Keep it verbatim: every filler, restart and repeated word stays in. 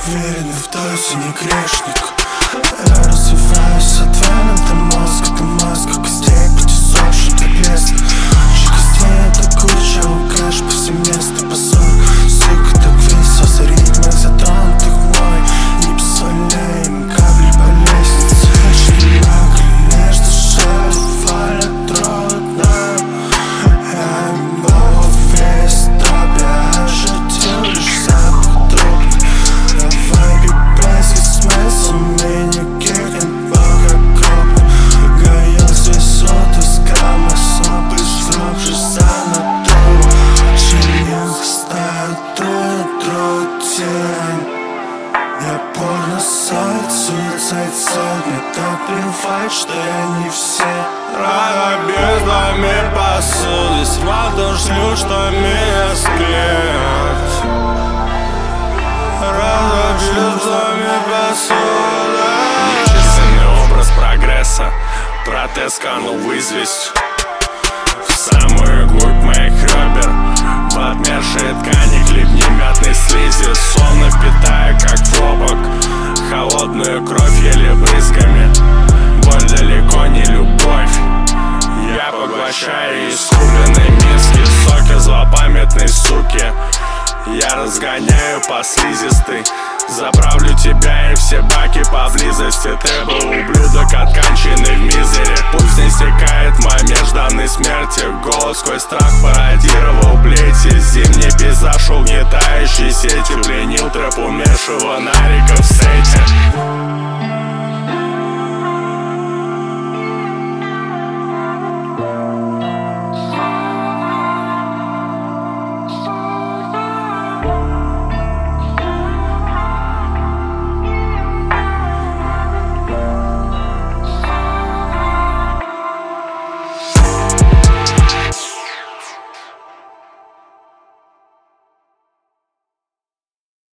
уверенный в дозе, не грешник. Я развиваюсь от вен до мозга, до мозга костей, потесавший так лесно. Костей это куча, лукаш повсеместно. Позор, сука, так весь озарить моих затронутых мной. Не позволяем капли по лестнице. Очень много лишь душа бывает трудно. Я имбал весь троп, я ощутил лишь запах трубки. Давай без смысла, мне никаких нет бога крови. Горел здесь от из грамма снова, сжёгший за натуру. Чернилка ставит труд, труд, тень. Я порно сайт, суицид сайт. Мне так плевать, что я не все. Рано бездами посуды, свату шлю, что меня склеят. Рано бездами посуды. Нечестный образ прогресса, протез канул в известь. В самую глубь моих ребер, в отмершие ткани хлебни мятной слизи. Сонно впитая, как в обок, холодную кровь еле брызгами. Боль далеко не любовь. Я поглощаю из купленной миски соки злопамятной суки. Я разгоняю по слизистой, заправлю тебя и все баки поблизости. Ты был ублюдок, отконченный в мизере. Пусть не стекает мой межданной смерти. Голос сквозь страх пародировал плети. Зимний пейзаж угнетающий сети пленил трэп умершего нарика в сете.